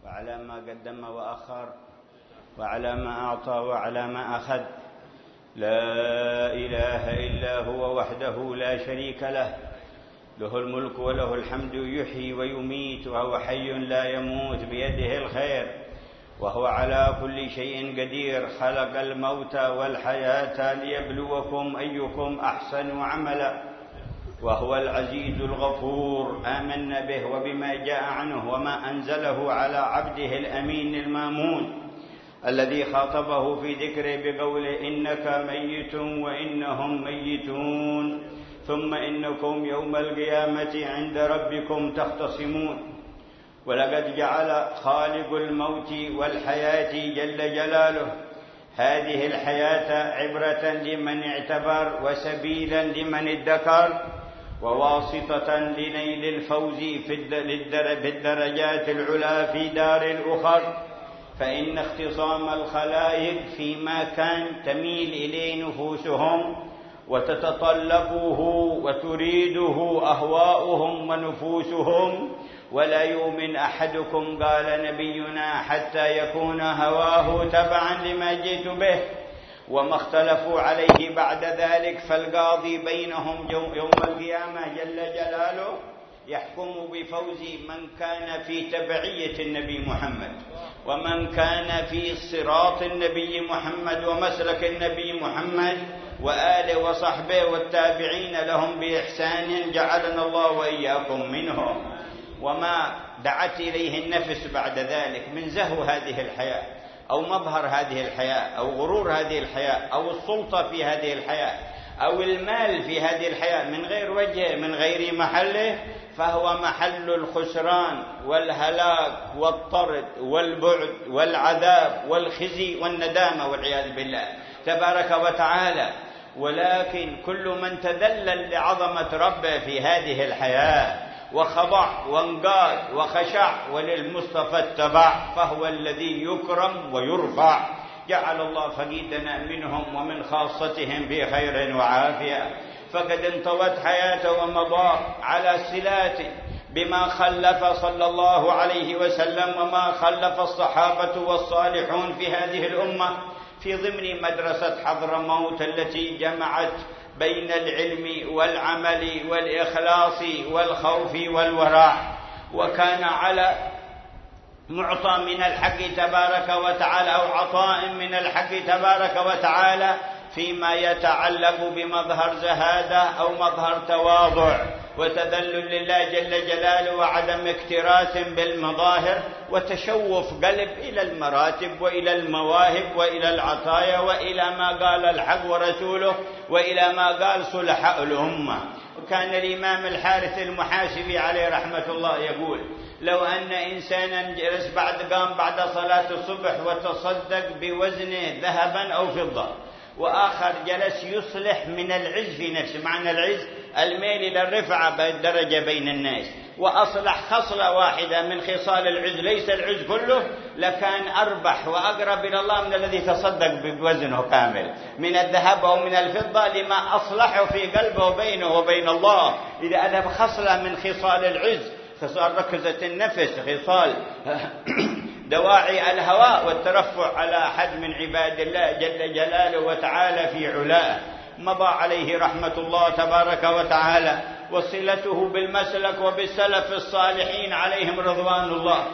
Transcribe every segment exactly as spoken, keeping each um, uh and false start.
وعلى ما قدم وأخر، وعلى ما أعطى وعلى ما أخذ. لا إله إلا هو وحده لا شريك له، له الملك وله الحمد، يحيي ويميت وهو حي لا يموت، بيده الخير وهو على كل شيء قدير. خلق الموت والحياة ليبلوكم أيكم أحسن عملا، وهو العزيز الغفور. آمنا به وبما جاء عنه وما أنزله على عبده الأمين المامون الذي خاطبه في ذكره بقوله: إنك ميت وإنهم ميتون ثم إنكم يوم القيامة عند ربكم تختصمون. ولقد جعل خالق الموت والحياة جل جلاله هذه الحياة عبرة لمن اعتبر، وسبيلا لمن ادكر، وواسطة لنيل الفوز في الدرجات العلى في دار الأخر. فإن اختصام الخلائق فيما كان تميل إليه نفوسهم وتتطلبه وتريده أهواؤهم ونفوسهم. ولا يؤمن أحدكم، قال نبينا، حتى يكون هواه تبعا لما جئت به. وما اختلفوا عليه بعد ذلك، فالقاضي بينهم يوم القيامة جل جلاله يحكم بفوز من كان في تبعية النبي محمد، ومن كان في صراط النبي محمد ومسلك النبي محمد وآله وصحبه والتابعين لهم بإحسان، جعلنا الله وإياكم منهم. وما دعت إليه النفس بعد ذلك من زهو هذه الحياة، أو مظهر هذه الحياة، أو غرور هذه الحياة، أو السلطة في هذه الحياة، أو المال في هذه الحياة من غير وجه، من غير محله، فهو محل الخسران والهلاك والطرد والبعد والعذاب والخزي والندامة والعياذ بالله تبارك وتعالى. ولكن كل من تذلل لعظمة ربه في هذه الحياة وخضع وانقاد وخشع وللمصطفى اتبع، فهو الذي يكرم ويرفع. جعل الله فقيدنا منهم ومن خاصتهم في خير وعافية. فقد انطوت حياته ومضى على صلاته بما خلف صلى الله عليه وسلم وما خلف الصحابة والصالحون في هذه الأمة، في ضمن مدرسة حضرموت التي جمعت بين العلم والعمل والإخلاص والخوف والورع. وكان على معطى من الحق تبارك وتعالى، أو عطاء من الحق تبارك وتعالى، فيما يتعلق بمظهر زهادة أو مظهر تواضع وتذلل لله جل جلاله، وعدم اكتراث بالمظاهر، وتشوف قلب إلى المراتب وإلى المواهب وإلى العطايا وإلى ما قال الحق ورسوله وإلى ما قال صلحاء الأمة. وكان الإمام الحارث المحاسبي عليه رحمة الله يقول: لو أن إنسانا جلس بعد قام بعد صلاة الصبح وتصدق بوزن ذهبا أو فضة، وآخر جلس يصلح من العز في نفسه، معنى العز الميل إلى الرفعة بالدرجة بين الناس، وأصلح خصلة واحدة من خصال العز، ليس العز كله، لكان أربح وأقرب إلى الله من الذي تصدق بوزنه كامل من الذهب أو من الفضة، لما أصلحه في قلبه بينه وبين الله. إذا أذهب خصلة من خصال العز، خصال ركزة النفس، خصال دواعي الهواء والترفع على أحد من عباد الله جل جلاله وتعالى في علاه، مضى عليه رحمة الله تبارك وتعالى. وصلته بالمسلك وبالسلف الصالحين عليهم رضوان الله،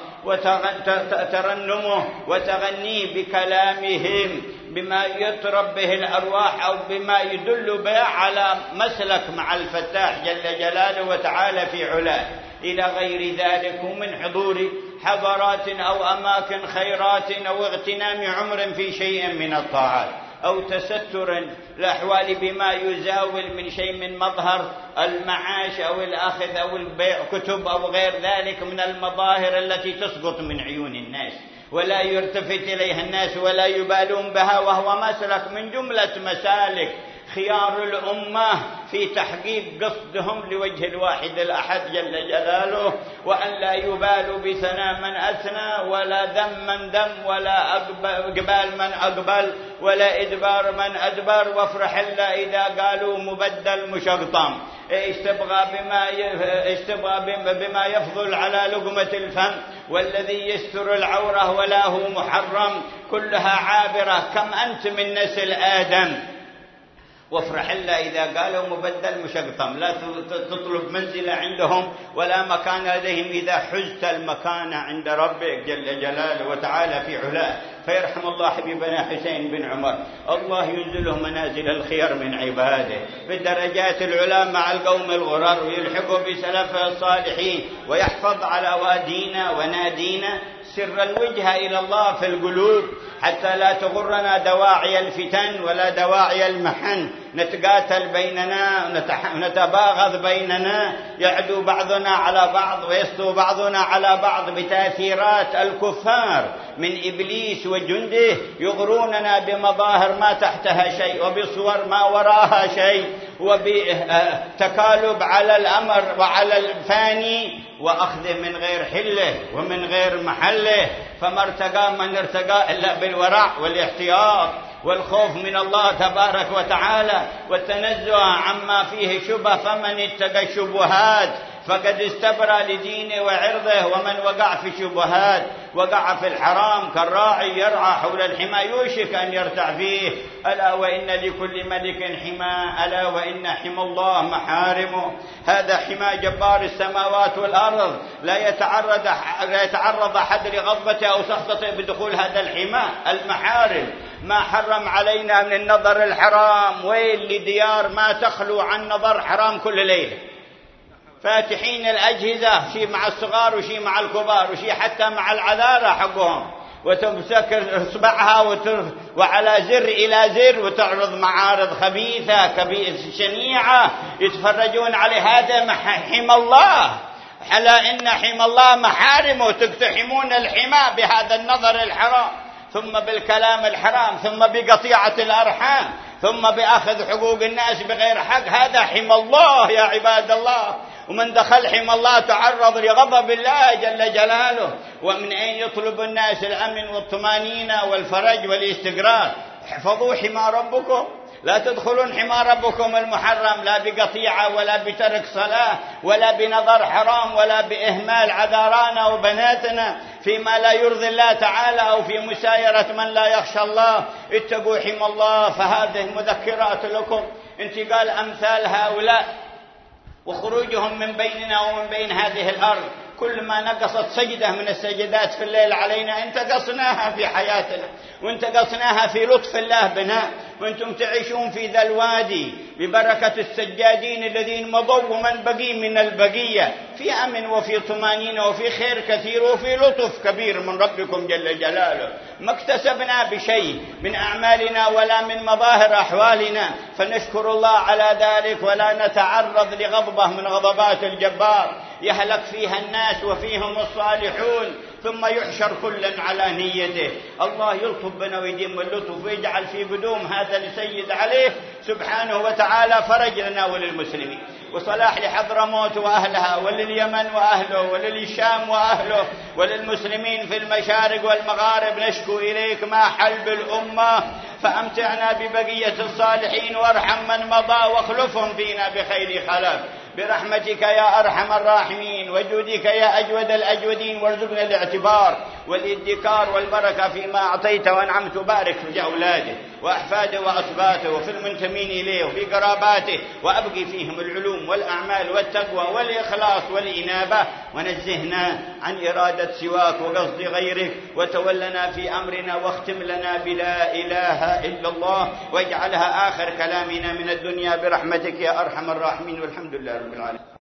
وترنمه وتغنيه بكلامهم بما يطرب به الأرواح، أو بما يدل به على مسلك مع الفتاح جل جلاله وتعالى في علاه، إلى غير ذلك من حضور حضرات أو أماكن خيرات، أو اغتنام عمر في شيء من الطاعات، أو تستر الأحوال بما يزاول من شيء من مظهر المعاش أو الأخذ أو البيع كتب أو غير ذلك من المظاهر التي تسقط من عيون الناس ولا يلتفت إليها الناس ولا يبالون بها، وهو مسلك من جملة مسالك خيار الأمة في تحقيق قصدهم لوجه الواحد الأحد جل جلاله، وأن لا يبالوا بثناء من أثنى ولا ذم من ذم ولا أقبال من أقبل ولا إدبار من أدبر. وافرح إلا إذا قالوا مبدل مشقطم، إيش تبغى بما إيش تبغى بما يفضل على لقمة الفم، والذي يستر العورة ولا هو محرم، كلها عابرة، كم أنت من نسل آدم. وافرح إلا إذا قالوا مبدل مشقطم، لا تطلب منزلة عندهم ولا مكان لديهم إذا حزت المكان عند ربك جل جلاله وتعالى في علاه. فيرحم الله حبيبنا حسين بن عمر، الله ينزله منازل الخير من عباده بالدرجات العلى مع القوم الغرر، ويلحقه بسلفه الصالحين، ويحفظ على وادينا ونادينا سر الوجهة إلى الله في القلوب، حتى لا تغرنا دواعي الفتن ولا دواعي المحن، نتقاتل بيننا ونتباغض بيننا، يعدو بعضنا على بعض ويسطو بعضنا على بعض بتأثيرات الكفار من إبليس وجنده، يغروننا بمظاهر ما تحتها شيء وبصور ما وراها شيء، وبتكالب على الأمر وعلى الفاني، وأخذه من غير حله ومن غير محله. فما ارتقى من ارتقى إلا بالورع والاحتياط والخوف من الله تبارك وتعالى والتنزه عما فيه شبه. فمن اتقى الشبهات فقد استبرى لدينه وعرضه، ومن وقع في الشبهات وقع في الحرام كالراعي يرعى حول الحمى يوشك أن يرتع فيه. ألا وإن لكل ملك حمى، ألا وإن حمى الله محارمه. هذا حمى جبار السماوات والأرض، لا يتعرض لا يتعرض أحد لغضبته أو سخطته بدخول هذا الحمى. المحارم ما حرم علينا من النظر الحرام، ويل لديار ما تخلو عن نظر حرام كل ليلة، فاتحين الأجهزة، شيء مع الصغار وشيء مع الكبار وشيء حتى مع العذارى حقهم، وتمسك إصبعها وتر... وعلى زر إلى زر وتعرض معارض خبيثة كبيثة شنيعة يتفرجون على هذا حمى الله. حلا إن حمى الله محارمه، تقتحمون الحمى بهذا النظر الحرام، ثم بالكلام الحرام، ثم بقطيعة الأرحام، ثم بأخذ حقوق الناس بغير حق. هذا حمى الله يا عباد الله. ومن دخل حمى الله تعرض لغضب الله جل جلاله. ومن أين يطلب الناس الأمن والطمانينة والفرج والاستقرار؟ احفظوا حمى ربكم، لا تدخلون حمى ربكم المحرم لا بقطيعة ولا بترك صلاة ولا بنظر حرام ولا بإهمال عذارانا وبناتنا فيما لا يرضي الله تعالى أو في مسايرة من لا يخشى الله. اتقوا حمى الله. فهذه مذكرات لكم انتقال أمثال هؤلاء وخروجهم من بيننا ومن بين هذه الأرض. كل ما نقصت سجدة من السجدات في الليل علينا انتقصناها في حياتنا، وانتقصناها في لطف الله بنا، وانتم تعيشون في ذا الوادي ببركة السجادين الذين مضوا ومن بقي من البقية في أمن وفي طمانينة وفي خير كثير وفي لطف كبير من ربكم جل جلاله. ما اكتسبنا بشيء من أعمالنا ولا من مظاهر أحوالنا، فنشكر الله على ذلك ولا نتعرض لغضبه من غضبات الجبار يهلك فيها الناس وفيهم الصالحون، ثم يحشر كل على نيته. الله يلطف بنا ويديم اللطف ويجعل في قدوم هذا السيد عليه سبحانه وتعالى فرج لنا وللمسلمين، وصلاح لحضرموت وأهلها ولليمن وأهله وللشام وأهله وللمسلمين في المشارق والمغارب. نشكو إليك ما حل بالأمة، فأمتعنا ببقية الصالحين وارحم من مضى واخلفهم فينا بخير خلف برحمتك يا أرحم الراحمين وجودك يا أجود الأجودين. وارزقنا الاعتبار والادكار والبركة فيما أعطيت وأنعمت. بارك في أولاده وأحفاده وأصباته وفي المنتمين إليه وفي قراباته، وأبقي فيهم العلوم والأعمال والتقوى والإخلاص والإنابة، ونزهنا عن إرادة سواك وقصد غيرك، وتولنا في أمرنا واختم لنا بلا إله إلا الله، واجعلها آخر كلامنا من الدنيا برحمتك يا أرحم الراحمين. والحمد لله رب العالمين.